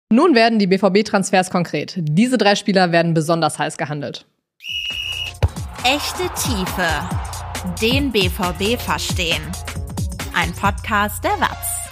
Nun werden die BVB-Transfers konkret. Diese 3 Spieler werden besonders heiß gehandelt. Echte Tiefe. Den BVB verstehen. Ein Podcast der WAZ.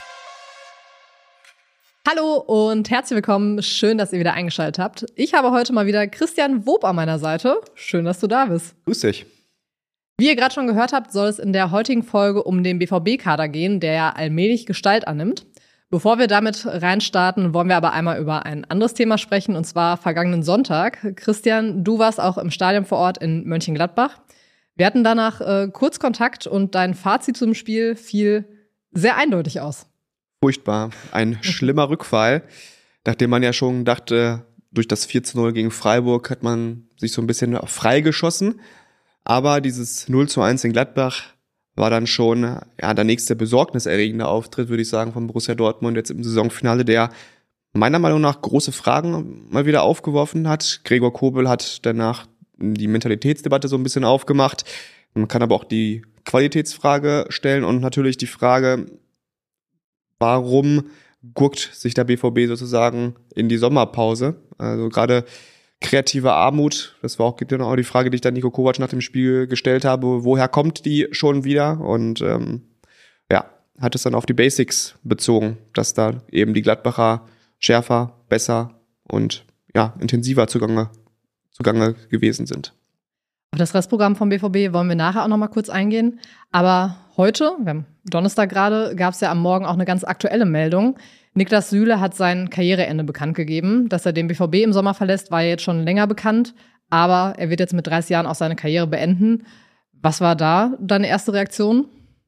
Hallo und herzlich willkommen. Schön, dass ihr wieder eingeschaltet habt. Ich habe heute mal wieder Christian Wob an meiner Seite. Schön, dass du da bist. Grüß dich. Wie ihr gerade schon gehört habt, soll es in der heutigen Folge um den BVB-Kader gehen, der ja allmählich Gestalt annimmt. Bevor wir damit reinstarten, wollen wir aber einmal über ein anderes Thema sprechen, und zwar vergangenen Sonntag. Christian, du warst auch im Stadion vor Ort in Mönchengladbach. Wir hatten danach kurz Kontakt und dein Fazit zum Spiel fiel sehr eindeutig aus. Furchtbar. Ein schlimmer Rückfall. Nachdem man ja schon dachte, durch das 4:0 gegen Freiburg hat man sich so ein bisschen freigeschossen. Aber dieses 0:1 in Gladbach war dann schon der nächste besorgniserregende Auftritt, würde ich sagen, von Borussia Dortmund jetzt im Saisonfinale, der meiner Meinung nach große Fragen mal wieder aufgeworfen hat. Gregor Kobel hat danach die Mentalitätsdebatte so ein bisschen aufgemacht. Man kann aber auch die Qualitätsfrage stellen und natürlich die Frage, warum guckt sich der BVB sozusagen in die Sommerpause? Also gerade kreative Armut, das war auch genau die Frage, die ich dann Niko Kovac nach dem Spiel gestellt habe. Woher kommt die schon wieder? Und hat es dann auf die Basics bezogen, dass da eben die Gladbacher schärfer, besser und intensiver zugange gewesen sind. Auf das Restprogramm vom BVB wollen wir nachher auch noch mal kurz eingehen. Aber heute, wir haben Donnerstag gerade, gab es ja am Morgen auch eine ganz aktuelle Meldung. Niklas Süle hat sein Karriereende bekannt gegeben. Dass er den BVB im Sommer verlässt, war ja jetzt schon länger bekannt. Aber er wird jetzt mit 30 Jahren auch seine Karriere beenden. Was war da deine erste Reaktion?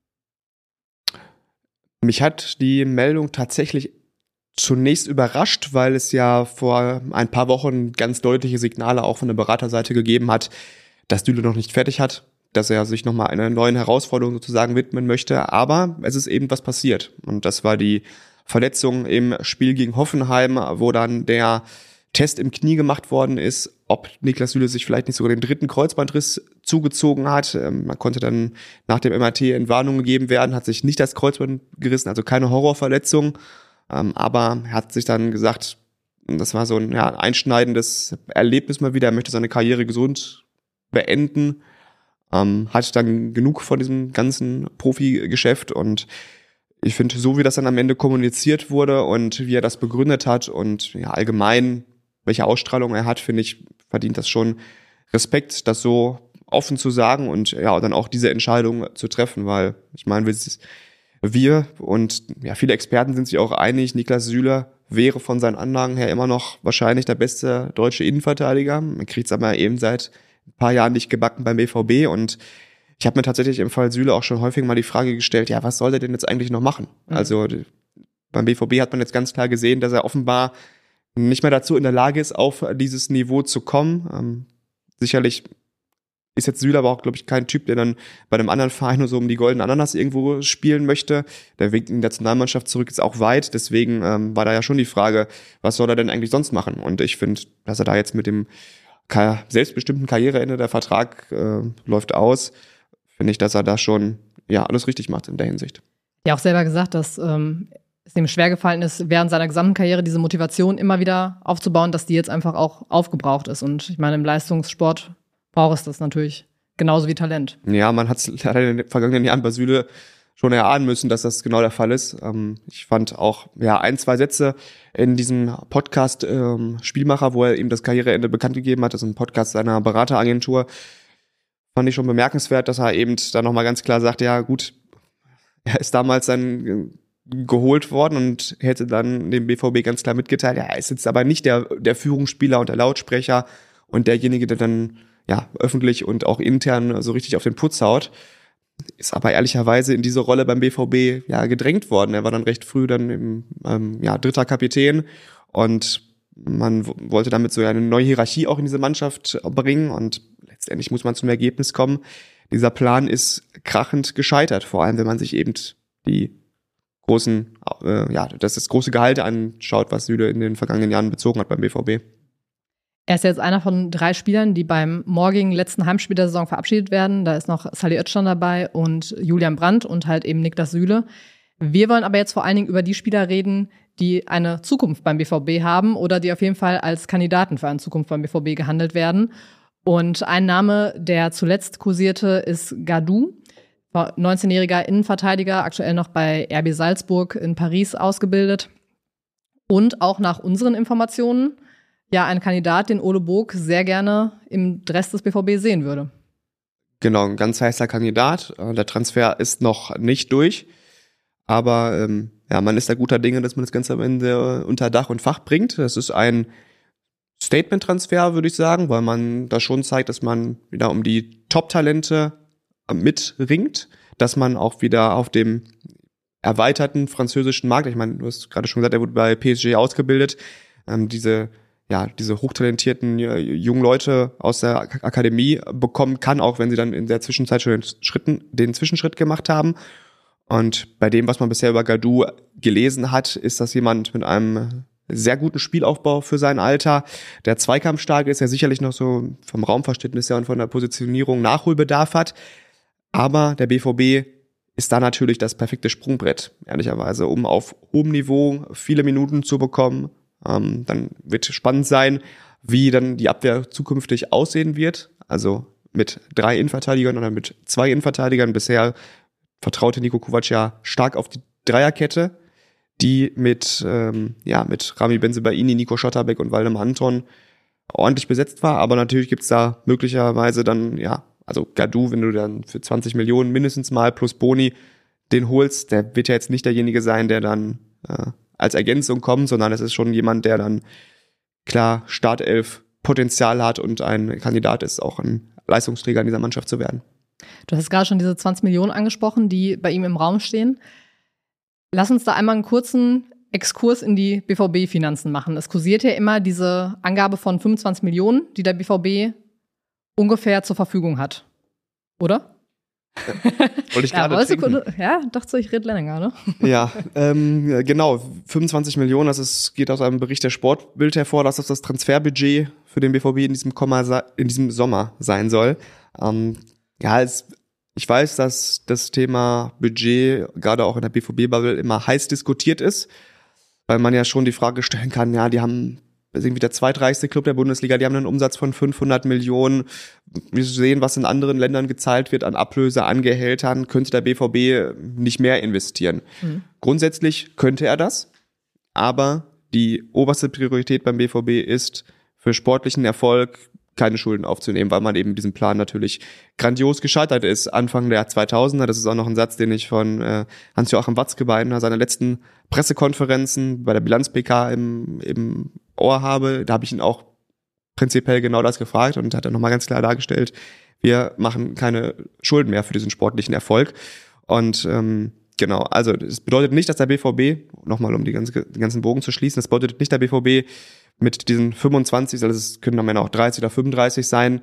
Mich hat die Meldung tatsächlich zunächst überrascht, weil es ja vor ein paar Wochen ganz deutliche Signale auch von der Beraterseite gegeben hat, dass Süle noch nicht fertig hat, dass er sich nochmal einer neuen Herausforderung sozusagen widmen möchte. Aber es ist eben was passiert. Und das war die Verletzung im Spiel gegen Hoffenheim, wo dann der Test im Knie gemacht worden ist, ob Niklas Süle sich vielleicht nicht sogar den 3. Kreuzbandriss zugezogen hat. Man konnte dann nach dem MRT Entwarnung gegeben werden, hat sich nicht das Kreuzband gerissen, also keine Horrorverletzung. Aber er hat sich dann gesagt, das war so ein einschneidendes Erlebnis mal wieder, er möchte seine Karriere gesund beenden, hat dann genug von diesem ganzen Profi-Geschäft, und ich finde, so wie das dann am Ende kommuniziert wurde und wie er das begründet hat und allgemein, welche Ausstrahlung er hat, finde ich, verdient das schon Respekt, das so offen zu sagen und dann auch diese Entscheidung zu treffen, weil ich meine, wir und viele Experten sind sich auch einig, Niklas Süle wäre von seinen Anlagen her immer noch wahrscheinlich der beste deutsche Innenverteidiger. Man kriegt es aber eben seit ein paar Jahren nicht gebacken beim BVB, und ich habe mir tatsächlich im Fall Süle auch schon häufig mal die Frage gestellt, was soll der denn jetzt eigentlich noch machen? Also beim BVB hat man jetzt ganz klar gesehen, dass er offenbar nicht mehr dazu in der Lage ist, auf dieses Niveau zu kommen. Sicherlich ist jetzt Süle aber auch, glaube ich, kein Typ, der dann bei einem anderen Verein nur so um die goldene Ananas irgendwo spielen möchte. Der Weg in die Nationalmannschaft zurück ist auch weit, deswegen war da ja schon die Frage, was soll er denn eigentlich sonst machen? Und ich finde, dass er da jetzt mit dem selbstbestimmten Karriereende, der Vertrag läuft aus, finde ich, dass er da schon alles richtig macht in der Hinsicht. Ja, auch selber gesagt, dass es ihm schwergefallen ist, während seiner gesamten Karriere diese Motivation immer wieder aufzubauen, dass die jetzt einfach auch aufgebraucht ist. Und ich meine, im Leistungssport braucht es das natürlich genauso wie Talent. Ja, man hat es leider in den vergangenen Jahren bei Süle schon erahnen müssen, dass das genau der Fall ist. Ich fand auch ein, zwei Sätze in diesem Podcast Spielmacher, wo er eben das Karriereende bekannt gegeben hat, das ist ein Podcast seiner Berateragentur, fand ich schon bemerkenswert, dass er eben da nochmal ganz klar sagt, er ist damals dann geholt worden und hätte dann dem BVB ganz klar mitgeteilt, er ist jetzt aber nicht der Führungsspieler und der Lautsprecher und derjenige, der dann öffentlich und auch intern so richtig auf den Putz haut, ist aber ehrlicherweise in diese Rolle beim BVB gedrängt worden. Er war dann recht früh dann dritter Kapitän, und man wollte damit so eine neue Hierarchie auch in diese Mannschaft bringen, und letztendlich muss man zum Ergebnis kommen. Dieser Plan ist krachend gescheitert, vor allem wenn man sich eben die großen, das große Gehalt anschaut, was Süle in den vergangenen Jahren bezogen hat beim BVB. Er ist jetzt einer von 3 Spielern, die beim morgigen letzten Heimspiel der Saison verabschiedet werden. Da ist noch Salih Özcan dabei und Julian Brandt und halt eben Niklas Süle. Wir wollen aber jetzt vor allen Dingen über die Spieler reden, die eine Zukunft beim BVB haben oder die auf jeden Fall als Kandidaten für eine Zukunft beim BVB gehandelt werden. Und ein Name, der zuletzt kursierte, ist Gadou, 19-jähriger Innenverteidiger, aktuell noch bei RB Salzburg in Paris ausgebildet. Und auch nach unseren Informationen ein Kandidat, den Ole Burg sehr gerne im Dress des BVB sehen würde. Genau, ein ganz heißer Kandidat. Der Transfer ist noch nicht durch. Aber man ist da guter Dinge, dass man das Ganze am Ende unter Dach und Fach bringt. Das ist ein Statement-Transfer, würde ich sagen, weil man da schon zeigt, dass man wieder um die Top-Talente mitringt, dass man auch wieder auf dem erweiterten französischen Markt, ich meine, du hast gerade schon gesagt, er wurde bei PSG ausgebildet, diese hochtalentierten jungen Leute aus der Akademie bekommen kann, auch wenn sie dann in der Zwischenzeit schon den Zwischenschritt gemacht haben. Und bei dem, was man bisher über Gadou gelesen hat, ist das jemand mit einem sehr guten Spielaufbau für sein Alter, der zweikampfstark ist, der sicherlich noch so vom Raumverständnis her und von der Positionierung Nachholbedarf hat. Aber der BVB ist da natürlich das perfekte Sprungbrett, ehrlicherweise, um auf hohem Niveau viele Minuten zu bekommen. Dann wird spannend sein, wie dann die Abwehr zukünftig aussehen wird. Also mit 3 Innenverteidigern oder mit 2 Innenverteidigern. Bisher vertraute Niko Kovac ja stark auf die Dreierkette, die mit Rami Bensebaini, Nico Schlotterbeck und Waldemar Anton ordentlich besetzt war. Aber natürlich gibt's da möglicherweise dann, also Gadou, wenn du dann für 20 Millionen mindestens mal plus Boni den holst, der wird ja jetzt nicht derjenige sein, der dann als Ergänzung kommt, sondern es ist schon jemand, der dann klar Startelf Potenzial hat und ein Kandidat ist, auch ein Leistungsträger in dieser Mannschaft zu werden. Du hast gerade schon diese 20 Millionen angesprochen, die bei ihm im Raum stehen. Lass uns da einmal einen kurzen Exkurs in die BVB-Finanzen machen. Es kursiert ja immer diese Angabe von 25 Millionen, die der BVB ungefähr zur Verfügung hat. Oder? Wollte ich gerade dachte ich rede länger, ne? Ja, genau, 25 Millionen, geht aus einem Bericht der Sportbild hervor, dass das Transferbudget für den BVB in diesem Sommer sein soll. Ich weiß, dass das Thema Budget gerade auch in der BVB-Bubble immer heiß diskutiert ist, weil man ja schon die Frage stellen kann, die haben irgendwie der zweitreichste Club der Bundesliga, die haben einen Umsatz von 500 Millionen. Wir sehen, was in anderen Ländern gezahlt wird an Ablöse, an Gehältern. Könnte der BVB nicht mehr investieren? Grundsätzlich könnte er das, aber die oberste Priorität beim BVB ist, für sportlichen Erfolg keine Schulden aufzunehmen, weil man eben diesen Plan natürlich grandios gescheitert ist. Anfang der 2000er, das ist auch noch ein Satz, den ich von Hans-Joachim Watzke bei einer seiner letzten Pressekonferenzen bei der Bilanz-PK im Ohr habe. Da habe ich ihn auch prinzipiell genau das gefragt und hat dann nochmal ganz klar dargestellt, wir machen keine Schulden mehr für diesen sportlichen Erfolg. Und genau, also das bedeutet nicht, dass der BVB, nochmal um den ganzen Bogen zu schließen, das bedeutet nicht, der BVB mit diesen 25, also es können am Ende auch 30 oder 35 sein,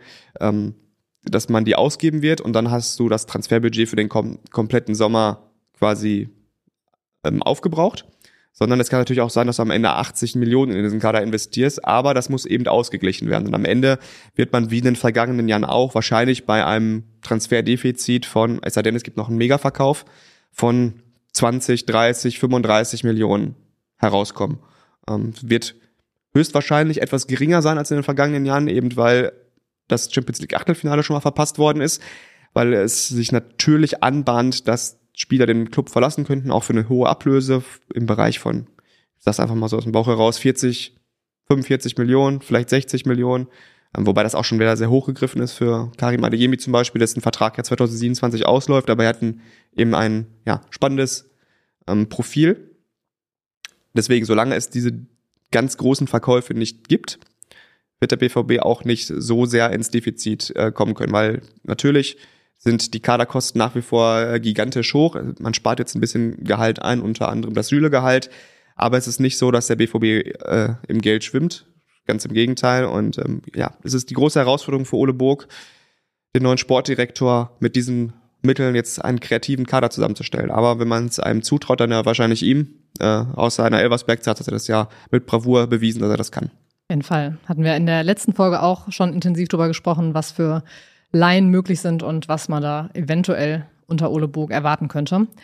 dass man die ausgeben wird und dann hast du das Transferbudget für den kompletten Sommer quasi aufgebraucht. Sondern es kann natürlich auch sein, dass du am Ende 80 Millionen in diesen Kader investierst, aber das muss eben ausgeglichen werden. Und am Ende wird man wie in den vergangenen Jahren auch wahrscheinlich bei einem Transferdefizit von, es sei denn, es gibt noch einen Megaverkauf, von 20, 30, 35 Millionen herauskommen. Wird höchstwahrscheinlich etwas geringer sein als in den vergangenen Jahren, eben weil das Champions League Achtelfinale schon mal verpasst worden ist, weil es sich natürlich anbahnt, dass Spieler den Club verlassen könnten, auch für eine hohe Ablöse im Bereich von, ich sag's einfach mal so aus dem Bauch heraus, 40, 45 Millionen, vielleicht 60 Millionen, wobei das auch schon wieder sehr hochgegriffen ist für Karim Adeyemi zum Beispiel, dessen Vertrag ja 2027 ausläuft, aber er hat eben ein spannendes Profil. Deswegen, solange es diese ganz großen Verkäufe nicht gibt, wird der BVB auch nicht so sehr ins Defizit kommen können, weil natürlich sind die Kaderkosten nach wie vor gigantisch hoch. Man spart jetzt ein bisschen Gehalt ein, unter anderem das Süle-Gehalt. Aber es ist nicht so, dass der BVB im Geld schwimmt. Ganz im Gegenteil. Und es ist die große Herausforderung für Ole Burg, den neuen Sportdirektor mit diesen Mitteln jetzt einen kreativen Kader zusammenzustellen. Aber wenn man es einem zutraut, dann ja wahrscheinlich ihm. Aus seiner Elversberg-Zeit hat er das ja mit Bravour bewiesen, dass er das kann. Auf jeden Fall. Hatten wir in der letzten Folge auch schon intensiv drüber gesprochen, was für Laien möglich sind und was man da eventuell unter Ole Burg erwarten könnte.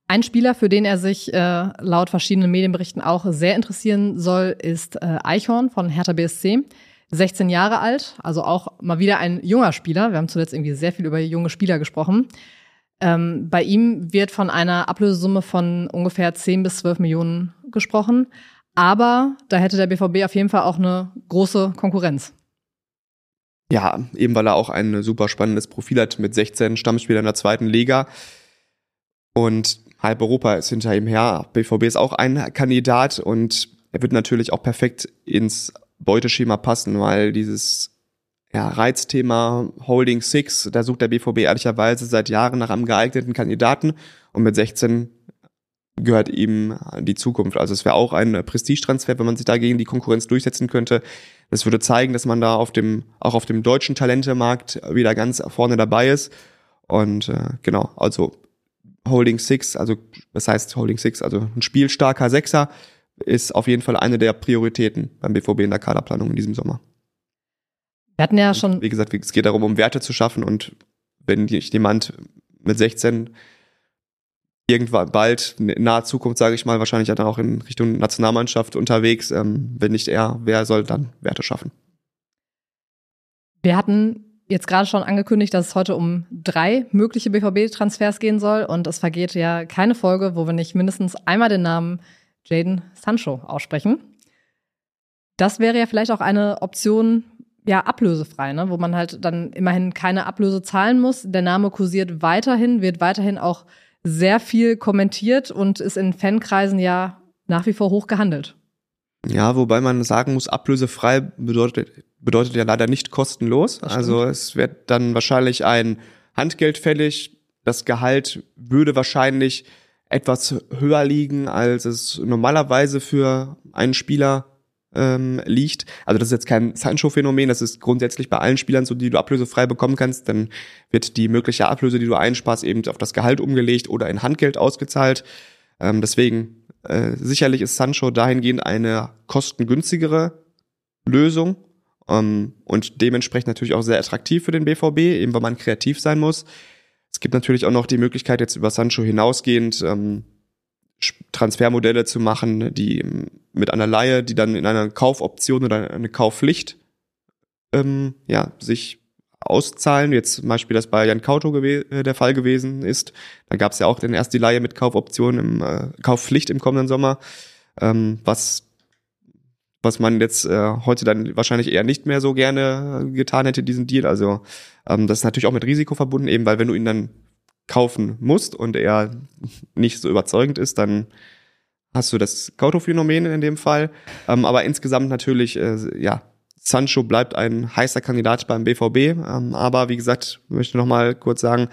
Ein Spieler, für den er sich laut verschiedenen Medienberichten auch sehr interessieren soll, ist Eichhorn von Hertha BSC. 16 Jahre alt, also auch mal wieder ein junger Spieler. Wir haben zuletzt irgendwie sehr viel über junge Spieler gesprochen. Bei ihm wird von einer Ablösesumme von ungefähr 10 bis 12 Millionen gesprochen. Aber da hätte der BVB auf jeden Fall auch eine große Konkurrenz. Ja, eben weil er auch ein super spannendes Profil hat mit 16 Stammspielern in der zweiten Liga. Und halb Europa ist hinter ihm her. BVB ist auch ein Kandidat und er wird natürlich auch perfekt ins Beuteschema passen, weil dieses Reizthema Holding Six, da sucht der BVB ehrlicherweise seit Jahren nach einem geeigneten Kandidaten und mit 16 gehört ihm die Zukunft. Also es wäre auch ein Prestigetransfer, wenn man sich da gegen die Konkurrenz durchsetzen könnte. Das würde zeigen, dass man da auch auf dem deutschen Talentemarkt wieder ganz vorne dabei ist. Und genau, also Holding Six, also was heißt Holding Six? Also ein spielstarker Sechser ist auf jeden Fall eine der Prioritäten beim BVB in der Kaderplanung in diesem Sommer. Wir hatten ja schon. Wie gesagt, es geht darum, um Werte zu schaffen und wenn jemand mit 16 irgendwann bald, in naher Zukunft, sage ich mal, wahrscheinlich dann auch in Richtung Nationalmannschaft unterwegs, wenn nicht er, wer soll dann Werte schaffen? Wir hatten jetzt gerade schon angekündigt, dass es heute um 3 mögliche BVB-Transfers gehen soll und es vergeht ja keine Folge, wo wir nicht mindestens einmal den Namen Jadon Sancho aussprechen. Das wäre ja vielleicht auch eine Option, ja, ablösefrei, ne? Wo man halt dann immerhin keine Ablöse zahlen muss. Der Name kursiert weiterhin, wird weiterhin auch sehr viel kommentiert und ist in Fankreisen ja nach wie vor hoch gehandelt. Ja, wobei man sagen muss, ablösefrei bedeutet ja leider nicht kostenlos. Also es wird dann wahrscheinlich ein Handgeld fällig. Das Gehalt würde wahrscheinlich etwas höher liegen, als es normalerweise für einen Spieler liegt. Also das ist jetzt kein Sancho-Phänomen, das ist grundsätzlich bei allen Spielern so, die du ablösefrei bekommen kannst. Dann wird die mögliche Ablöse, die du einsparst, eben auf das Gehalt umgelegt oder in Handgeld ausgezahlt. Deswegen sicherlich ist Sancho dahingehend eine kostengünstigere Lösung und dementsprechend natürlich auch sehr attraktiv für den BVB, eben weil man kreativ sein muss. Es gibt natürlich auch noch die Möglichkeit, jetzt über Sancho hinausgehend Transfermodelle zu machen, die mit einer Leihe, die dann in einer Kaufoption oder eine Kaufpflicht sich auszahlen. Jetzt zum Beispiel das bei Jan Kauto der Fall gewesen ist. Da gab es ja auch dann erst die Leihe mit Kaufoption, Kaufpflicht im kommenden Sommer, was man jetzt heute dann wahrscheinlich eher nicht mehr so gerne getan hätte, diesen Deal. Also das ist natürlich auch mit Risiko verbunden, eben weil wenn du ihn dann kaufen musst und er nicht so überzeugend ist, dann hast du das Kauto-Phänomen in dem Fall. Aber insgesamt natürlich, Sancho bleibt ein heißer Kandidat beim BVB. Aber wie gesagt, möchte noch mal kurz sagen,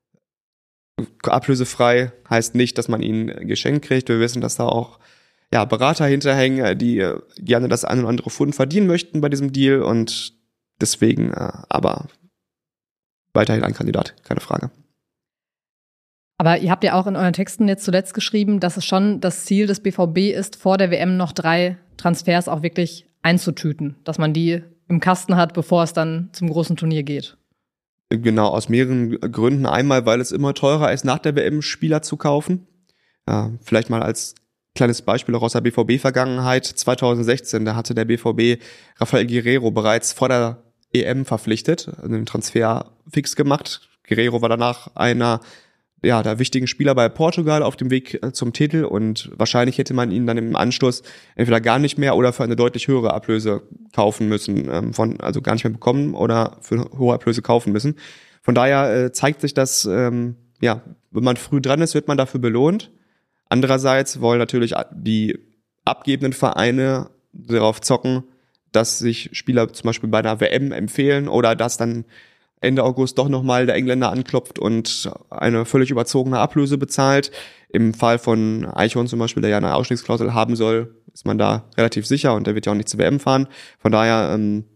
ablösefrei heißt nicht, dass man ihn geschenkt kriegt. Wir wissen, dass da auch Berater hinterhängen, die gerne das ein oder andere Pfund verdienen möchten bei diesem Deal und deswegen aber weiterhin ein Kandidat, keine Frage. Aber ihr habt ja auch in euren Texten jetzt zuletzt geschrieben, dass es schon das Ziel des BVB ist, vor der WM noch 3 Transfers auch wirklich einzutüten, dass man die im Kasten hat, bevor es dann zum großen Turnier geht. Genau, aus mehreren Gründen. Einmal, weil es immer teurer ist, nach der WM Spieler zu kaufen. Vielleicht mal als kleines Beispiel auch aus der BVB-Vergangenheit. 2016, da hatte der BVB Rafael Guerreiro bereits vor der EM verpflichtet, einen Transfer fix gemacht. Guerreiro war danach einer der wichtigen Spieler bei Portugal auf dem Weg zum Titel und wahrscheinlich hätte man ihn dann im Anschluss entweder gar nicht mehr oder für eine deutlich höhere Ablöse kaufen müssen, also gar nicht mehr bekommen oder für eine hohe Ablöse kaufen müssen. Von daher zeigt sich, dass wenn man früh dran ist, wird man dafür belohnt. Andererseits wollen natürlich die abgebenden Vereine darauf zocken, dass sich Spieler zum Beispiel bei einer WM empfehlen oder dass dann Ende August doch nochmal der Engländer anklopft und eine völlig überzogene Ablöse bezahlt. Im Fall von Eichhorn zum Beispiel, der ja eine Ausstiegsklausel haben soll, ist man da relativ sicher und der wird ja auch nicht zur WM fahren. Von daher,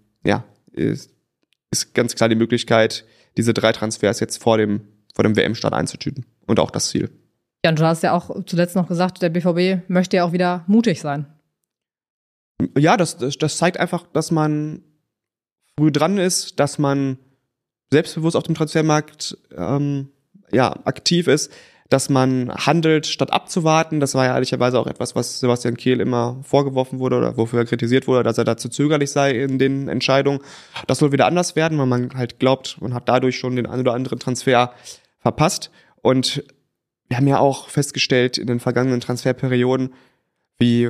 ist ganz klar die Möglichkeit, diese 3 Transfers jetzt vor dem WM-Start einzutüten. Und auch das Ziel. Ja, und du hast ja auch zuletzt noch gesagt, der BVB möchte ja auch wieder mutig sein. Ja, das zeigt einfach, dass man früh dran ist, dass man selbstbewusst auf dem Transfermarkt aktiv ist, dass man handelt, statt abzuwarten. Das war ja ehrlicherweise auch etwas, was Sebastian Kehl immer vorgeworfen wurde oder wofür er kritisiert wurde, dass er dazu zögerlich sei in den Entscheidungen. Das soll wieder anders werden, weil man halt glaubt, man hat dadurch schon den einen oder anderen Transfer verpasst. Und wir haben ja auch festgestellt in den vergangenen Transferperioden, wie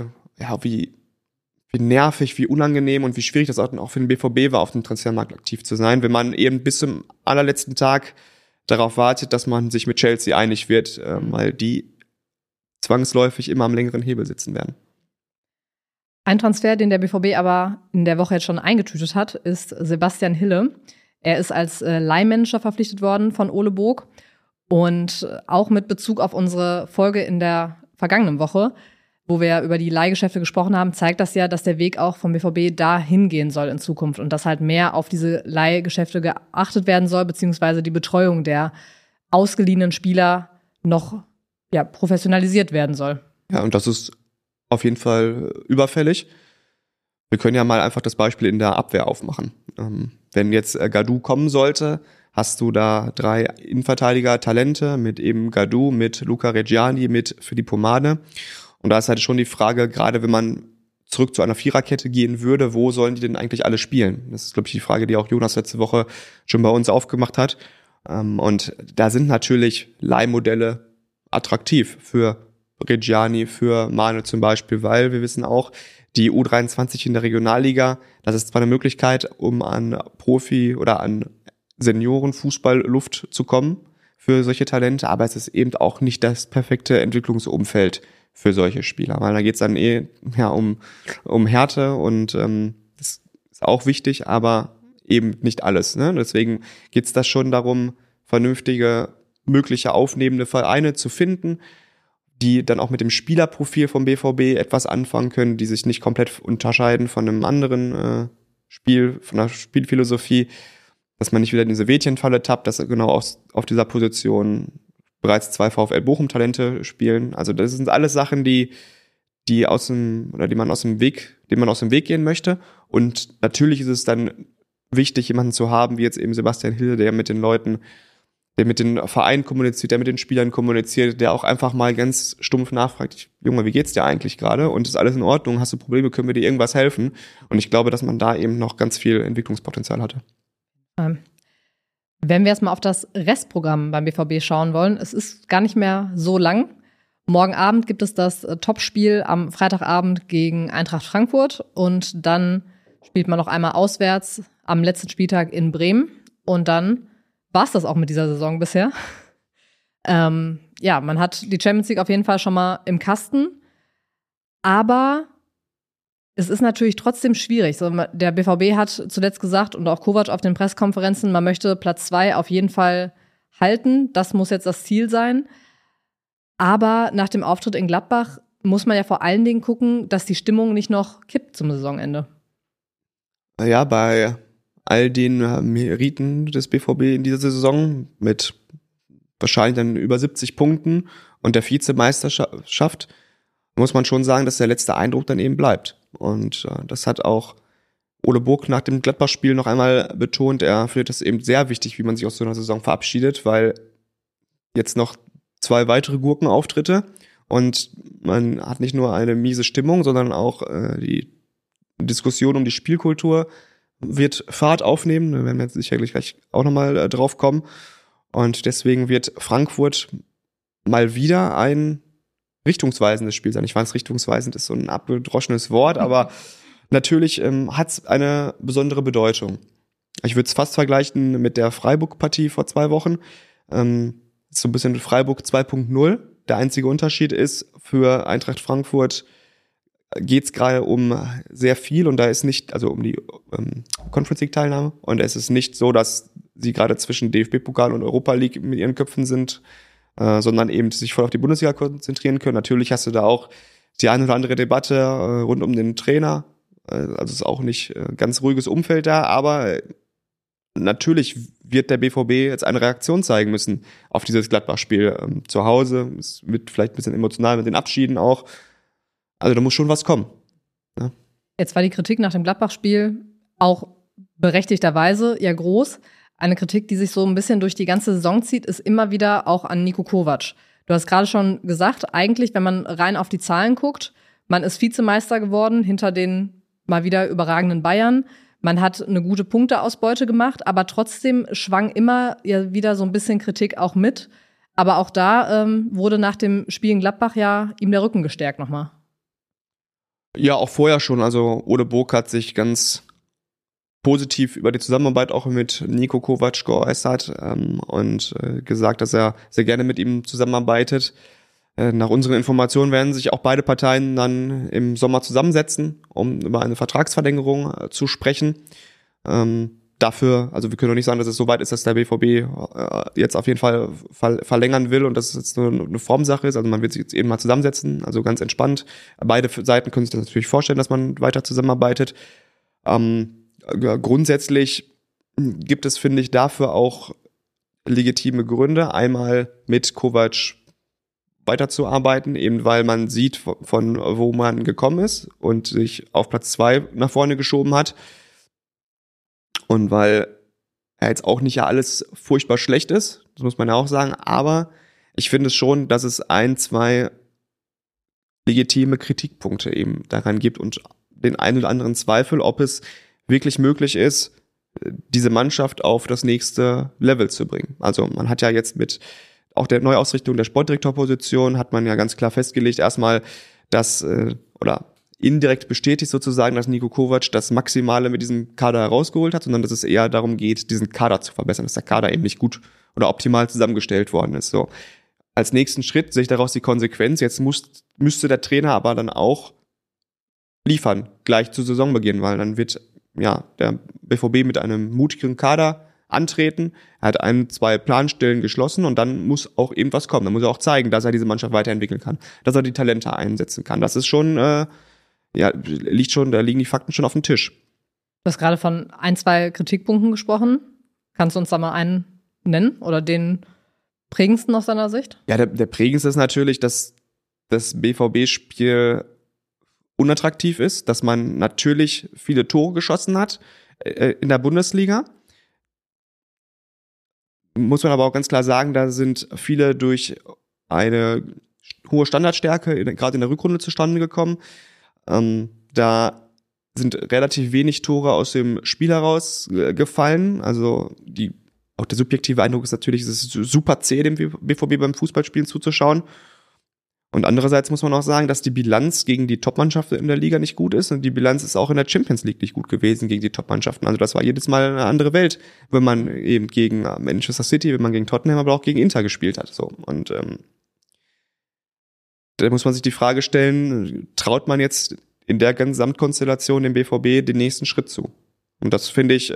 nervig, wie unangenehm und wie schwierig das auch für den BVB war, auf dem Transfermarkt aktiv zu sein, wenn man eben bis zum allerletzten Tag darauf wartet, dass man sich mit Chelsea einig wird, weil die zwangsläufig immer am längeren Hebel sitzen werden. Ein Transfer, den der BVB aber in der Woche jetzt schon eingetütet hat, ist Sebastian Hille. Er ist als Leihmanager verpflichtet worden von Ole Burg und auch mit Bezug auf unsere Folge in der vergangenen Woche, wo wir über die Leihgeschäfte gesprochen haben, zeigt das ja, dass der Weg auch vom BVB dahin gehen soll in Zukunft und dass halt mehr auf diese Leihgeschäfte geachtet werden soll, beziehungsweise die Betreuung der ausgeliehenen Spieler noch professionalisiert werden soll. Ja, und das ist auf jeden Fall überfällig. Wir können ja mal einfach das Beispiel in der Abwehr aufmachen. Wenn jetzt Gadou kommen sollte, hast du da 3 Innenverteidiger-Talente mit eben Gadou, mit Luca Reggiani, mit Filippo Mane. Und da ist halt schon die Frage, gerade wenn man zurück zu einer Viererkette gehen würde, wo sollen die denn eigentlich alle spielen? Das ist, glaube ich, die Frage, die auch Jonas letzte Woche schon bei uns aufgemacht hat. Und da sind natürlich Leihmodelle attraktiv für Reggiani, für Mane zum Beispiel, weil wir wissen auch, die U23 in der Regionalliga, das ist zwar eine Möglichkeit, um an Profi- oder an Seniorenfußball-Luft zu kommen für solche Talente, aber es ist eben auch nicht das perfekte Entwicklungsumfeld für solche Spieler, weil da geht es dann um Härte und das ist auch wichtig, aber eben nicht alles. Ne? Deswegen geht es da schon darum, vernünftige, mögliche aufnehmende Vereine zu finden, die dann auch mit dem Spielerprofil vom BVB etwas anfangen können, die sich nicht komplett unterscheiden von einem anderen Spiel, von der Spielphilosophie, dass man nicht wieder in diese Wädchenfalle tappt, dass genau auf dieser Position bereits 2 VfL Bochum-Talente spielen. Also das sind alles Sachen, die man aus dem Weg gehen möchte. Und natürlich ist es dann wichtig, jemanden zu haben, wie jetzt eben Sebastian Hille, der mit den Leuten, der mit den Vereinen kommuniziert, der mit den Spielern kommuniziert, der auch einfach mal ganz stumpf nachfragt, Junge, wie geht's dir eigentlich gerade? Und ist alles in Ordnung? Hast du Probleme? Können wir dir irgendwas helfen? Und ich glaube, dass man da eben noch ganz viel Entwicklungspotenzial hatte. Wenn wir jetzt mal auf das Restprogramm beim BVB schauen wollen, es ist gar nicht mehr so lang. Morgen Abend gibt es das Topspiel am Freitagabend gegen Eintracht Frankfurt und dann spielt man noch einmal auswärts am letzten Spieltag in Bremen und dann war es das auch mit dieser Saison bisher. Man hat die Champions League auf jeden Fall schon mal im Kasten, aber es ist natürlich trotzdem schwierig. So, der BVB hat zuletzt gesagt und auch Kovac auf den Pressekonferenzen, man möchte Platz 2 auf jeden Fall halten. Das muss jetzt das Ziel sein. Aber nach dem Auftritt in Gladbach muss man ja vor allen Dingen gucken, dass die Stimmung nicht noch kippt zum Saisonende. Ja, bei all den Meriten des BVB in dieser Saison mit wahrscheinlich dann über 70 Punkten und der Vizemeisterschaft muss man schon sagen, dass der letzte Eindruck dann eben bleibt. Und das hat auch Ole Burg nach dem Gladbach-Spiel noch einmal betont. Er findet es eben sehr wichtig, wie man sich aus so einer Saison verabschiedet, weil jetzt noch 2 weitere Gurkenauftritte und man hat nicht nur eine miese Stimmung, sondern auch die Diskussion um die Spielkultur wird Fahrt aufnehmen. Da werden wir jetzt sicherlich gleich auch nochmal drauf kommen. Und deswegen wird Frankfurt mal wieder ein richtungsweisendes Spiel sein. Ich weiß, richtungsweisend ist so ein abgedroschenes Wort, aber natürlich hat es eine besondere Bedeutung. Ich würde es fast vergleichen mit der Freiburg-Partie vor 2 Wochen. Ist so ein bisschen Freiburg 2.0. Der einzige Unterschied ist, für Eintracht Frankfurt geht es gerade um sehr viel und da ist nicht, also um die Conference League-Teilnahme und es ist nicht so, dass sie gerade zwischen DFB-Pokal und Europa League mit ihren Köpfen sind, sondern eben sich voll auf die Bundesliga konzentrieren können. Natürlich hast du da auch die eine oder andere Debatte rund um den Trainer. Also es ist auch nicht ganz ruhiges Umfeld da, aber natürlich wird der BVB jetzt eine Reaktion zeigen müssen auf dieses Gladbach-Spiel zu Hause. Es wird vielleicht ein bisschen emotional mit den Abschieden auch. Also da muss schon was kommen. Ja. Jetzt war die Kritik nach dem Gladbach-Spiel auch berechtigterweise ja groß. Eine Kritik, die sich so ein bisschen durch die ganze Saison zieht, ist immer wieder auch an Niko Kovac. Du hast gerade schon gesagt, eigentlich, wenn man rein auf die Zahlen guckt, man ist Vizemeister geworden hinter den mal wieder überragenden Bayern. Man hat eine gute Punkteausbeute gemacht, aber trotzdem schwang immer ja wieder so ein bisschen Kritik auch mit. Aber auch da wurde nach dem Spiel in Gladbach ja ihm der Rücken gestärkt nochmal. Ja, auch vorher schon. Also Ole Burg hat sich ganz positiv über die Zusammenarbeit auch mit Niko Kovac geäußert und gesagt, dass er sehr gerne mit ihm zusammenarbeitet. Nach unseren Informationen werden sich auch beide Parteien dann im Sommer zusammensetzen, um über eine Vertragsverlängerung zu sprechen. Dafür, also wir können doch nicht sagen, dass es so weit ist, dass der BVB jetzt auf jeden Fall verlängern will und dass es jetzt nur eine Formsache ist. Also man wird sich jetzt eben mal zusammensetzen, also ganz entspannt. Beide Seiten können sich das natürlich vorstellen, dass man weiter zusammenarbeitet. Grundsätzlich gibt es, finde ich, dafür auch legitime Gründe. Einmal mit Kovac weiterzuarbeiten, eben weil man sieht, von wo man gekommen ist und sich auf Platz 2 nach vorne geschoben hat. Und weil ja jetzt auch nicht ja alles furchtbar schlecht ist, das muss man ja auch sagen, aber ich finde es schon, dass es 1-2 legitime Kritikpunkte eben daran gibt und den einen oder anderen Zweifel, ob es wirklich möglich ist, diese Mannschaft auf das nächste Level zu bringen. Also man hat ja jetzt mit auch der Neuausrichtung der Sportdirektorposition hat man ja ganz klar festgelegt, erstmal, dass, oder indirekt bestätigt sozusagen, dass Niko Kovac das Maximale mit diesem Kader herausgeholt hat, sondern dass es eher darum geht, diesen Kader zu verbessern, dass der Kader eben nicht gut oder optimal zusammengestellt worden ist. So. Als nächsten Schritt sehe ich daraus die Konsequenz, jetzt müsste der Trainer aber dann auch liefern, gleich zu Saisonbeginn, weil dann wird ja der BVB mit einem mutigeren Kader antreten. Er hat 1-2 Planstellen geschlossen und dann muss auch eben was kommen. Dann muss er auch zeigen, dass er diese Mannschaft weiterentwickeln kann, dass er die Talente einsetzen kann. Das ist schon, da liegen die Fakten schon auf dem Tisch. Du hast gerade von 1-2 Kritikpunkten gesprochen. Kannst du uns da mal einen nennen oder den prägendsten aus deiner Sicht? Ja, der prägendste ist natürlich, dass das BVB-Spiel unattraktiv ist, dass man natürlich viele Tore geschossen hat in der Bundesliga. Muss man aber auch ganz klar sagen, da sind viele durch eine hohe Standardstärke gerade in der Rückrunde zustande gekommen. Da sind relativ wenig Tore aus dem Spiel heraus gefallen. Also auch der subjektive Eindruck ist natürlich, es ist super zäh, dem BVB beim Fußballspielen zuzuschauen. Und andererseits muss man auch sagen, dass die Bilanz gegen die Top-Mannschaften in der Liga nicht gut ist. Und die Bilanz ist auch in der Champions League nicht gut gewesen gegen die Top-Mannschaften. Also das war jedes Mal eine andere Welt, wenn man eben gegen Manchester City, wenn man gegen Tottenham, aber auch gegen Inter gespielt hat. So. Und da muss man sich die Frage stellen, traut man jetzt in der Gesamtkonstellation dem BVB den nächsten Schritt zu? Und das finde ich,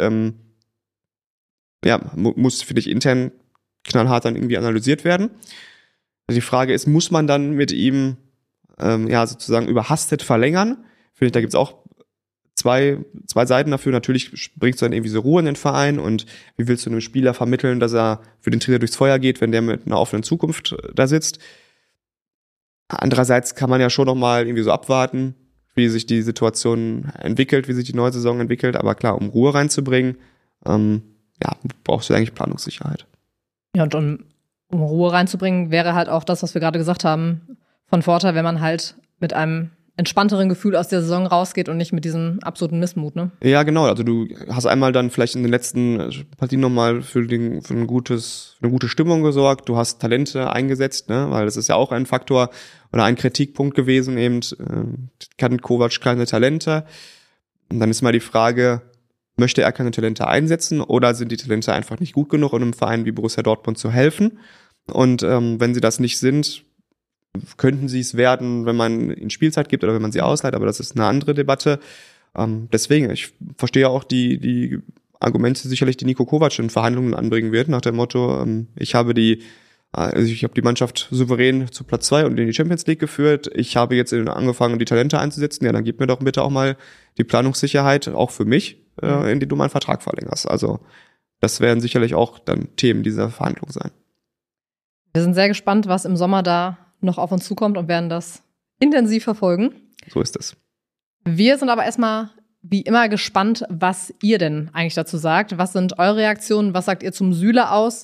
muss intern knallhart dann irgendwie analysiert werden. Die Frage ist, muss man dann mit ihm sozusagen überhastet verlängern? Finde ich, da gibt's auch zwei Seiten dafür. Natürlich bringst du dann irgendwie so Ruhe in den Verein und wie willst du einem Spieler vermitteln, dass er für den Trainer durchs Feuer geht, wenn der mit einer offenen Zukunft da sitzt? Andererseits kann man ja schon noch mal irgendwie so abwarten, wie sich die Situation entwickelt, wie sich die neue Saison entwickelt. Aber klar, um Ruhe reinzubringen, brauchst du eigentlich Planungssicherheit. Ja, und um Ruhe reinzubringen, wäre halt auch das, was wir gerade gesagt haben, von Vorteil, wenn man halt mit einem entspannteren Gefühl aus der Saison rausgeht und nicht mit diesem absoluten Missmut, ne? Ja, genau. Also du hast einmal dann vielleicht in den letzten Partien nochmal für eine gute Stimmung gesorgt. Du hast Talente eingesetzt, ne? Weil das ist ja auch ein Faktor oder ein Kritikpunkt gewesen, eben kann Kovac keine Talente. Und dann ist mal die Frage, möchte er keine Talente einsetzen oder sind die Talente einfach nicht gut genug, um einem Verein wie Borussia Dortmund zu helfen? Und wenn sie das nicht sind, könnten sie es werden, wenn man ihnen Spielzeit gibt oder wenn man sie ausleiht, aber das ist eine andere Debatte. Deswegen, ich verstehe auch die Argumente sicherlich, die Niko Kovac in Verhandlungen anbringen wird, nach dem Motto, ich habe die Mannschaft souverän zu Platz 2 und in die Champions League geführt. Ich habe jetzt angefangen, die Talente einzusetzen. Ja, dann gib mir doch bitte auch mal die Planungssicherheit, auch für mich, in die du meinen Vertrag verlängerst. Also das werden sicherlich auch dann Themen dieser Verhandlung sein. Wir sind sehr gespannt, was im Sommer da noch auf uns zukommt und werden das intensiv verfolgen. So ist es. Wir sind aber erstmal wie immer gespannt, was ihr denn eigentlich dazu sagt. Was sind eure Reaktionen? Was sagt ihr zum Süle aus?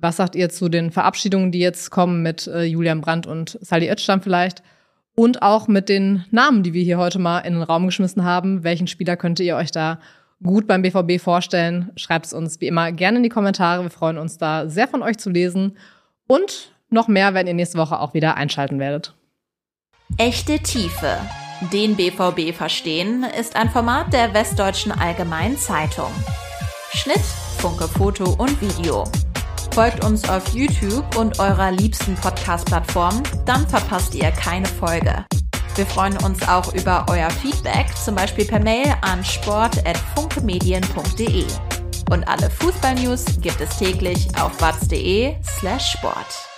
Was sagt ihr zu den Verabschiedungen, die jetzt kommen mit Julian Brandt und Salih Özcan vielleicht? Und auch mit den Namen, die wir hier heute mal in den Raum geschmissen haben. Welchen Spieler könnt ihr euch da gut beim BVB vorstellen? Schreibt es uns wie immer gerne in die Kommentare. Wir freuen uns da sehr von euch zu lesen. Und noch mehr, wenn ihr nächste Woche auch wieder einschalten werdet. Echte Tiefe. Den BVB verstehen ist ein Format der Westdeutschen Allgemeinen Zeitung. Schnitt, Funke Foto und Video. Folgt uns auf YouTube und eurer liebsten Podcast-Plattform, dann verpasst ihr keine Folge. Wir freuen uns auch über euer Feedback, zum Beispiel per Mail an sport@funkemedien.de. Und alle Fußball-News gibt es täglich auf watz.de/sport.